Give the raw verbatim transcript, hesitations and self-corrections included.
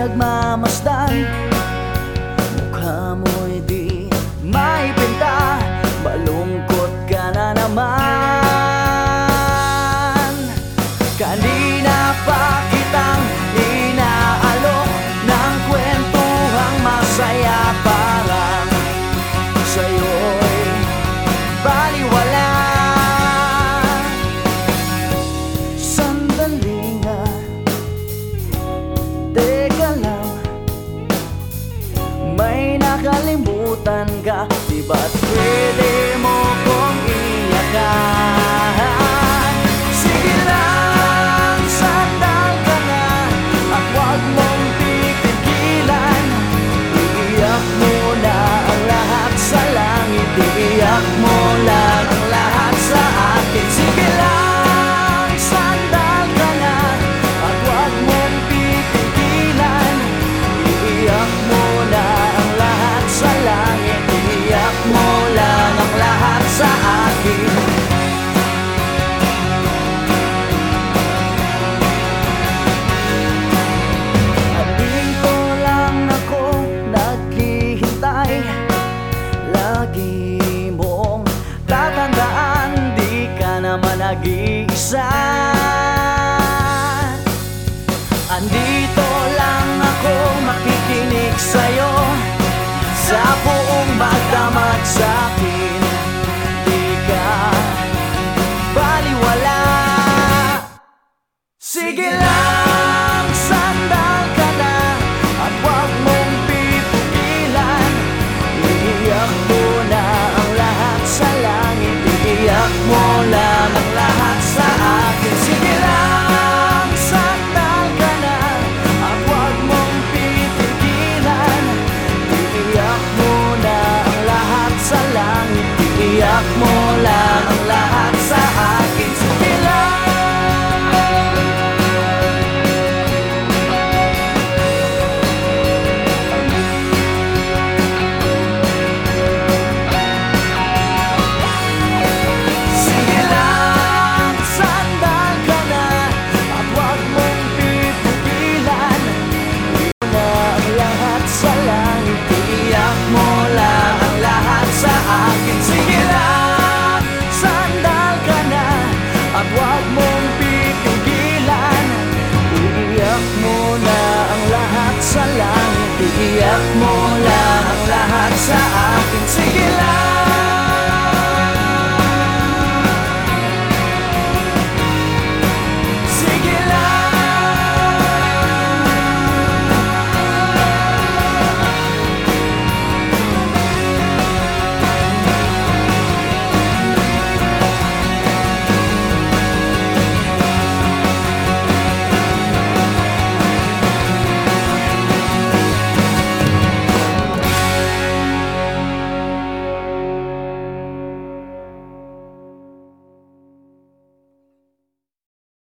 nagmamasdan. Mukha mo'y di maipinta, malungkot ka na naman. Kanina pa kitang inaalok ng kwentuhang masaya, parang sa'yo'y baliwala. Sandali nga, teka lang, may nakalimutan ka, di ba't pwede mo kong iyakan? Sige lang, sandal ka na, at huwag mong pipigilan. Iiyak mo na ang lahat sa langit, iiyak mo lang ang lahat sa akin. Sige lang, sandal ka na, at huwag mong pipigilan. Iiyak mo na ang lahat sa langit, iiyak mo lang ang lahat sa akin. Dito lang ako naghihintay, lagi mong tatandaan, di ka naman nag-iisa. Andito lang ako makikinig sa'yo, sa buong magdamag sa'kin, di ka baliwala. Sige lang, sandal ka na, at huwag mong pipigilan. Iiyak mo na ang lahat sa langit, iiyak mo lang ang lahat sa akin. Sige lang, sandal ka na, at huwag mong pipigilan. Iiyak mo na ang lahat sa langit, iiyak mo lang ang lahat sa akin. Sige lang. Sige lang, sandal ka na, at huwag mong pipigilan. Iiyak mo na ang lahat sa langit, iiyak mo lang ang lahat sa akin. Sige lang, sandal ka na, at huwag mong pipigilan. Iiyak mo na ang lahat sa langit, iiyak mo